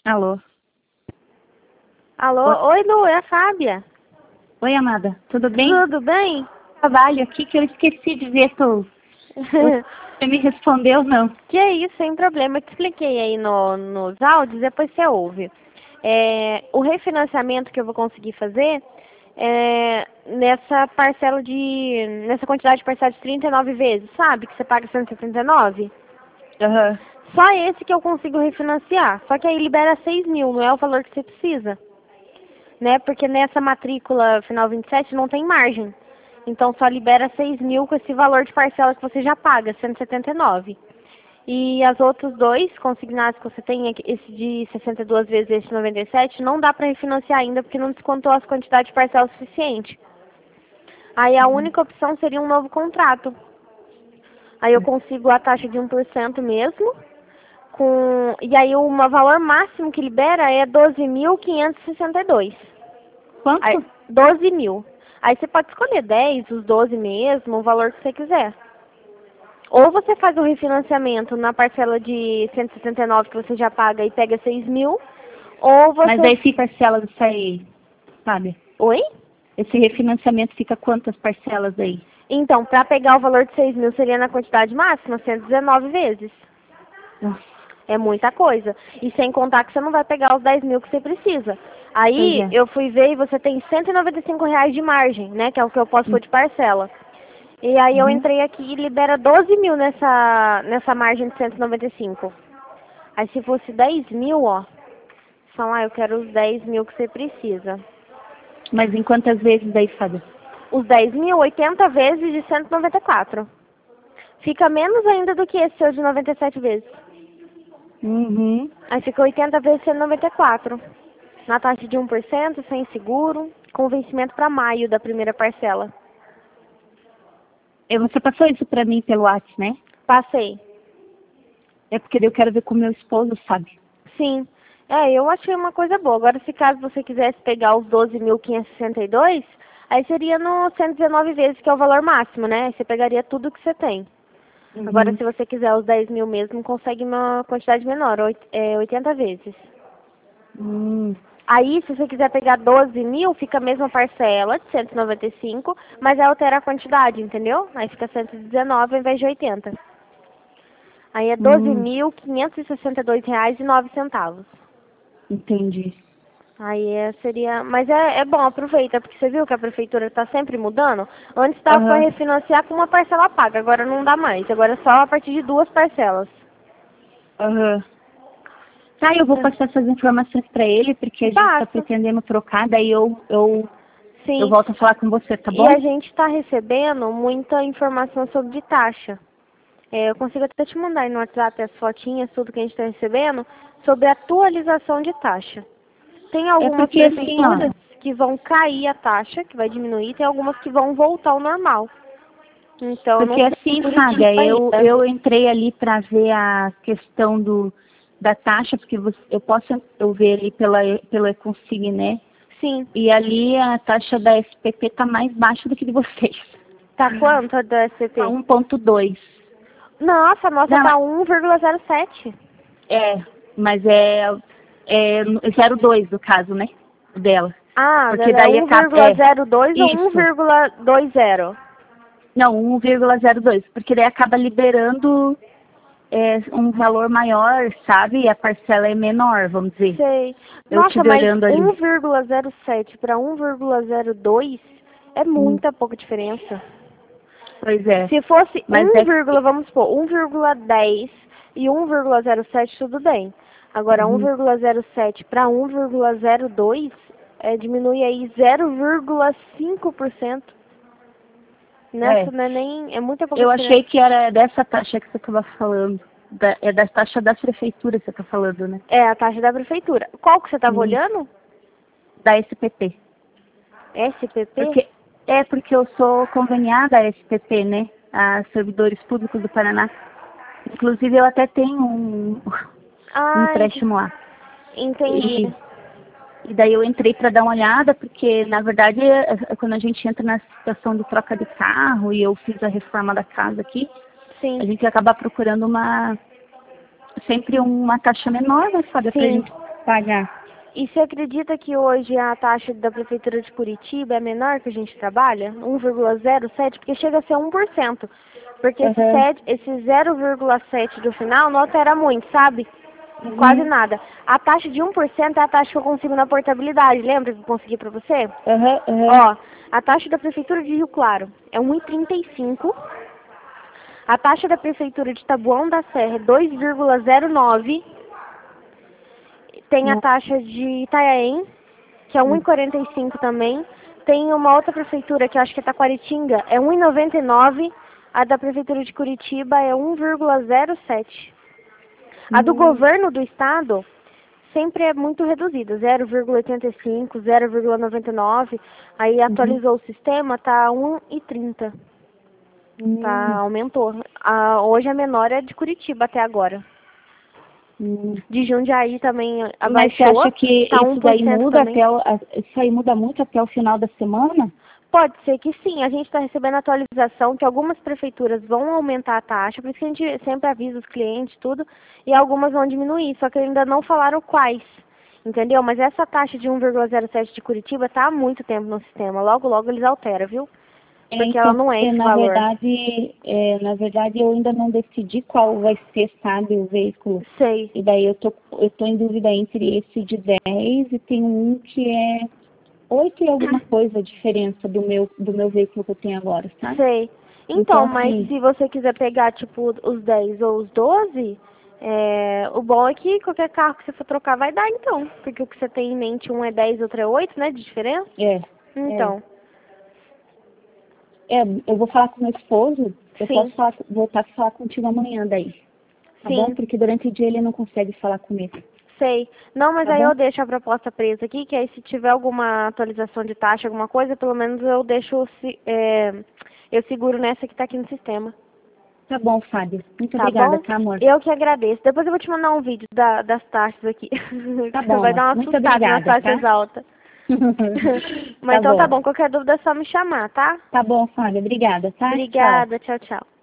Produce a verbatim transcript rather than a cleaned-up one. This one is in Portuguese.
Alô? Alô? Oi, Oi, Lu, é a Fábia. Oi, amada. Tudo bem? Tudo bem? Trabalho aqui que eu esqueci de ver tu. Você me respondeu, não? Que é isso, sem problema. Eu te expliquei aí no, nos áudios, depois você ouve. É, o refinanciamento que eu vou conseguir fazer é nessa parcela de... nessa quantidade de parcela de trinta e nove vezes, sabe? Que você paga cento e setenta e nove. Aham. Só esse que eu consigo refinanciar. Só que aí libera seis mil, não é o valor que você precisa. Né? Porque nessa matrícula final vinte e sete não tem margem. Então só libera seis mil com esse valor de parcela que você já paga, cento e setenta e nove. E as outros dois consignados que você tem, esse de sessenta e duas vezes e esse de noventa e sete, não dá para refinanciar ainda porque não descontou as quantidades de parcela suficiente. Aí a única opção seria um novo contrato. Aí eu consigo a taxa de um por cento mesmo. Com... E aí o valor máximo que libera é doze mil quinhentos e sessenta e dois. Quanto? Aí, doze mil. Aí você pode escolher dez, os doze mesmo, o valor que você quiser. Ou você faz o refinanciamento na parcela de cento e sessenta e nove que você já paga e pega seis mil, ou você... Mas aí fica parcelas isso aí, sabe? Oi? Esse refinanciamento fica quantas parcelas aí? Então, para pegar o valor de seis mil seria na quantidade máxima, cento e dezenove vezes. Nossa, É muita coisa. E sem contar que você não vai pegar os dez mil que você precisa. pois Aí é. eu fui ver e você tem cento e noventa e cinco reais de margem, né? Que é o que eu posso pôr de parcela. E aí eu Uhum. entrei aqui e libera doze mil nessa, nessa margem de cento e noventa e cinco. Aí se fosse dez mil, ó. Fala, ah, eu quero os dez mil que você precisa. Mas em quantas vezes daí, Fábio? Os dez mil, oitenta vezes de cento e noventa e quatro. Fica menos ainda do que esse seu de noventa e sete vezes. Uhum. Aí fica oitenta vezes cento e noventa e quatro. Na taxa de um por cento, sem seguro, com vencimento para maio da primeira parcela. E você passou isso pra mim pelo WhatsApp, né? Passei. É porque daí eu quero ver com o meu esposo, sabe? Sim. É, eu achei uma coisa boa. Agora, se caso você quisesse pegar os doze mil quinhentos e sessenta e dois, aí seria no cento e dezenove vezes, que é o valor máximo, né? Aí você pegaria tudo que você tem. Uhum. Agora, se você quiser os dez mil mesmo, consegue uma quantidade menor, oit- é, oitenta vezes. Hum. Aí, se você quiser pegar doze mil, fica a mesma parcela de cento e noventa e cinco, mas aí altera a quantidade, entendeu? Aí fica cento e dezenove ao invés de oitenta. Aí é doze Hum. mil quinhentos e sessenta e dois reais e nove centavos. Entendi. Aí é, seria... Mas é, é bom, aproveita, porque você viu que a prefeitura está sempre mudando? Antes estava para Aham. refinanciar com uma parcela paga, agora não dá mais. Agora é só a partir de duas parcelas. Aham. Tá, eu vou passar essas informações pra ele, porque a gente tá Passa. pretendendo trocar, daí eu, eu, eu Sim. volto a falar com você, tá E bom? a gente está recebendo muita informação sobre taxa. É, eu consigo até te mandar aí no WhatsApp as fotinhas, tudo que a gente está recebendo, sobre atualização de taxa. Tem É algumas porque assim, prefeituras ó, que vão cair a taxa, que vai diminuir, tem algumas que vão voltar ao normal. Então, eu não porque sei assim, por enquanto Fábia, eu, ainda. eu entrei ali pra ver a questão do, da taxa, porque você, eu posso eu ver ali pela, pela Econsign, né? Sim. E ali a taxa da S P P tá mais baixa do que de vocês. Tá quanto a da S P Tá P? um ponto dois. Nossa, a nossa Não, tá um vírgula zero sete. é, mas é, é zero vírgula dois no caso, né? Dela. Ah, Porque dela é daí acaba. um vírgula É, zero dois ou isso. um vírgula vinte? Não, um vírgula zero dois. Porque daí acaba liberando é, um valor maior, sabe? E a parcela é menor, vamos dizer. Sei. Eu Nossa, estive mas olhando um ali. vírgula zero sete para um vírgula zero dois é Hum, muita pouca diferença. pois é. Se fosse Mas um, é. vamos supor, um vírgula dez e um vírgula zero sete, tudo bem. Agora, Uhum, um vírgula zero sete para um vírgula zero dois é, diminui aí zero vírgula cinco por cento. é. Nessa não é nem... É muita pouca Eu diferença. achei que era dessa taxa que você estava falando. Da, é da taxa da prefeitura que você está falando, né? É a taxa da prefeitura. Qual que você estava Hum, olhando? da S P P. S P P? Porque, é porque eu sou conveniada à S P P, né? A Servidores Públicos do Paraná. Inclusive, eu até tenho um, um Ah, ent- empréstimo lá. entendi. E, e daí eu entrei para dar uma olhada, porque, na verdade, é- é quando a gente entra na situação de troca de carro e eu fiz a reforma da casa aqui, a Sim, gente acaba procurando uma sempre uma taxa menor, né, sabe, pra sim. gente pagar. E você acredita que hoje a taxa da Prefeitura de Curitiba é menor que a gente trabalha? um vírgula zero sete, porque chega a ser um por cento. Porque esse, Uhum. sete, esse zero vírgula sete do final não altera muito, sabe? Uhum. Quase nada. A taxa de um por cento é a taxa que eu consigo na portabilidade. Lembra que eu consegui pra você? Uhum, uhum. Ó, a taxa da Prefeitura de Rio Claro é um vírgula trinta e cinco. A taxa da Prefeitura de Taboão da Serra é dois vírgula zero nove. Tem a taxa de Itanhaém, que é um vírgula quarenta e cinco também. Tem uma outra prefeitura, que eu acho que é Taquaritinga, é um vírgula noventa e nove. A da Prefeitura de Curitiba é um vírgula zero sete. A do Hum. governo do estado sempre é muito reduzida, zero vírgula oitenta e cinco, zero vírgula noventa e nove. Aí atualizou o sistema, tá um vírgula trinta. Hum. Tá, aumentou. A, hoje a menor é de Curitiba até agora. Hum. De Jundiaí também abaixou. Mas você acha que tá isso daí muda também. até o, a- isso aí muda muito até o final da semana? Pode ser que sim, a gente está recebendo atualização que algumas prefeituras vão aumentar a taxa, por isso que a gente sempre avisa os clientes, tudo, e algumas vão diminuir, só que ainda não falaram quais, entendeu? Mas essa taxa de um vírgula zero sete de Curitiba está há muito tempo no sistema, logo logo eles alteram, viu? É, Porque então, ela não é porque, esse na valor. verdade, é, na verdade eu ainda não decidi qual vai ser, sabe, o veículo. Sei, E daí eu tô, eu tô em dúvida entre esse de dez e tem um que é oito e alguma coisa a diferença do meu, do meu veículo que eu tenho agora, sabe? sei. Então, Então, mas assim, se você quiser pegar, tipo, os dez ou os doze, é, o bom é que qualquer carro que você for trocar vai dar, então. Porque o que você tem em mente, um é dez, outro é oito, né, de diferença? é, Então, é, eu vou falar com meu esposo, eu sim, posso falar, voltar a falar contigo amanhã daí, tá bom? sim, Porque durante o dia ele não consegue falar comigo, sei. Não, mas tá aí bom? eu deixo a proposta presa aqui, que aí se tiver alguma atualização de taxa, alguma coisa, pelo menos eu deixo, se- é, eu seguro nessa que tá aqui no sistema. Tá bom, Fábio. Muito Tá obrigada, bom? tá, amor? Eu que agradeço. Depois eu vou te mandar um vídeo da, das taxas aqui. Tá Você bom, vai amor. dar uma Muito assustada nas obrigada, taxas tá? altas. Mas Tá então tá bom. bom, qualquer dúvida é só me chamar, tá? Tá bom, Fábio. Obrigada, tá? Tchau. Obrigada, tchau, tchau.